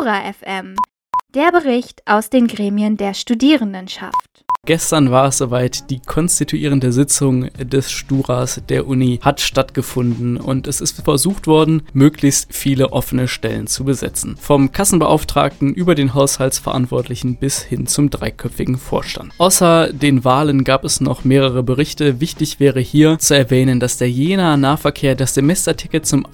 Stura FM, der Bericht aus den Gremien der Studierendenschaft. Gestern war es soweit, die konstituierende Sitzung des Sturas der Uni hat stattgefunden und es ist versucht worden, möglichst viele offene Stellen zu besetzen. Vom Kassenbeauftragten über den Haushaltsverantwortlichen bis hin zum dreiköpfigen Vorstand. Außer den Wahlen gab es noch mehrere Berichte. Wichtig wäre hier zu erwähnen, dass der Jenaer Nahverkehr das Semesterticket zum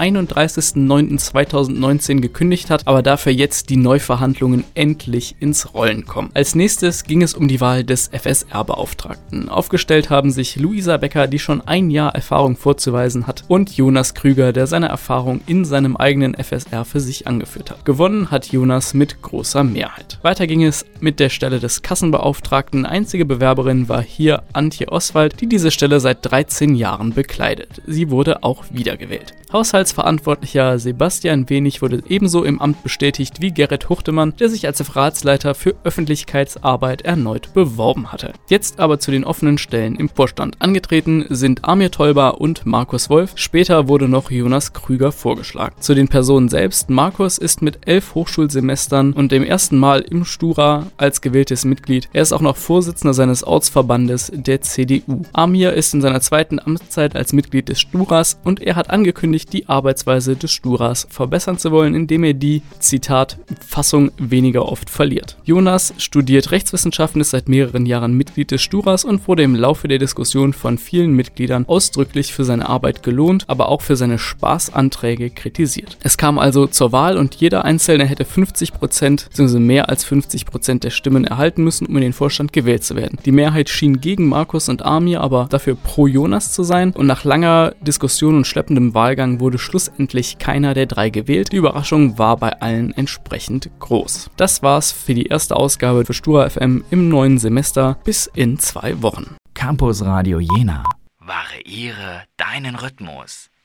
31.09.2019 gekündigt hat, aber dafür jetzt die Neuverhandlungen endlich ins Rollen kommen. Als nächstes ging es um die Wahl des FSR-Beauftragten. Aufgestellt haben sich Luisa Becker, die schon ein Jahr Erfahrung vorzuweisen hat, und Jonas Krüger, der seine Erfahrung in seinem eigenen FSR für sich angeführt hat. Gewonnen hat Jonas mit großer Mehrheit. Weiter ging es mit der Stelle des Kassenbeauftragten. Einzige Bewerberin war hier Antje Oswald, die diese Stelle seit 13 Jahren bekleidet. Sie wurde auch wiedergewählt. Haushaltsverantwortlicher Sebastian Wenig wurde ebenso im Amt bestätigt wie Gerrit Huchtemann, der sich als Referatsleiter für Öffentlichkeitsarbeit erneut beworben hatte. Jetzt aber zu den offenen Stellen im Vorstand. Angetreten sind Amir Tolber und Markus Wolf. Später wurde noch Jonas Krüger vorgeschlagen. Zu den Personen selbst. Markus ist mit 11 Hochschulsemestern und dem ersten Mal im Stura als gewähltes Mitglied. Er ist auch noch Vorsitzender seines Ortsverbandes der CDU. Amir ist in seiner zweiten Amtszeit als Mitglied des Sturas und er hat angekündigt, die Arbeitsweise des Sturas verbessern zu wollen, indem er die, Zitat, Fassung weniger oft verliert. Jonas studiert Rechtswissenschaften, ist seit mehreren Jahren Mitglied des Sturas und wurde im Laufe der Diskussion von vielen Mitgliedern ausdrücklich für seine Arbeit gelohnt, aber auch für seine Spaßanträge kritisiert. Es kam also zur Wahl und jeder Einzelne hätte 50% bzw. mehr als 50% der Stimmen erhalten müssen, um in den Vorstand gewählt zu werden. Die Mehrheit schien gegen Markus und Amir, aber dafür pro Jonas zu sein und nach langer Diskussion und schleppendem Wahlgang wurde schlussendlich keiner der drei gewählt. Die Überraschung war bei allen entsprechend groß. Das war's für die erste Ausgabe für Stura FM im neuen Semester. Bis in 2 Wochen. Campus Radio Jena. Variiere deinen Rhythmus.